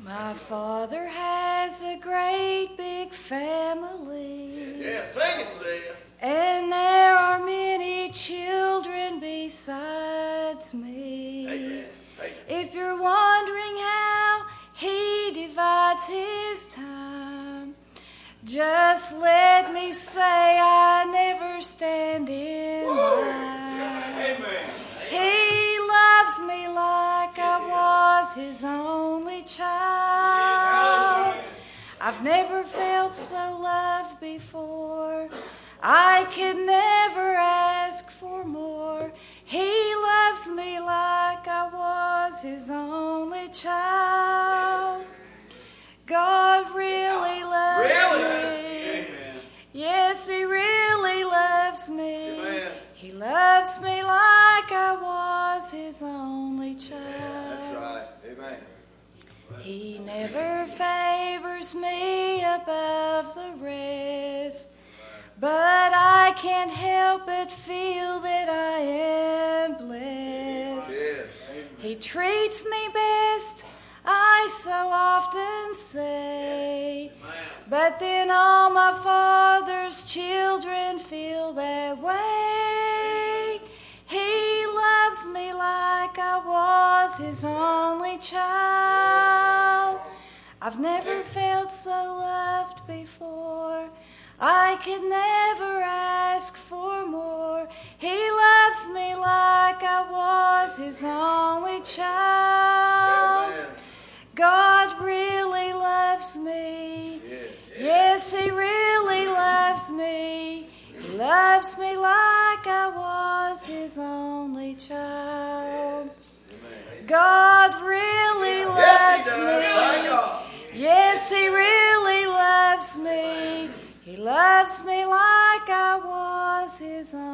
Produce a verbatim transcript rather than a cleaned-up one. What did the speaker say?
My father has a great big family. Yeah, sing it, Sia. And there are many children besides me. Amen. Amen. If you're wondering how he divides his time, just let me say I never stand in line. Amen. He loves me like I was his only child. I've never felt so loved before. I could never ask for more. He loves me like I was his only child. God really loves Really? me. Yes, he really loves me. Amen. He loves me like I was his only child. That's right. Amen. He never favors me above the rest, but I can't help but feel that I am blessed. Yes. He treats me best, I so often say, but then all my father's children feel that way. He loves me like I was his only child. I've never felt so loved before. I could never ask for more. He loves me like I was his only child. Amen. God really loves me. Yeah. Yes, he really loves me. He loves me like I was his only child. Amen. God really Yes, loves he does. me. Thank God. Yes, he really loves me. He loves me like I was his own.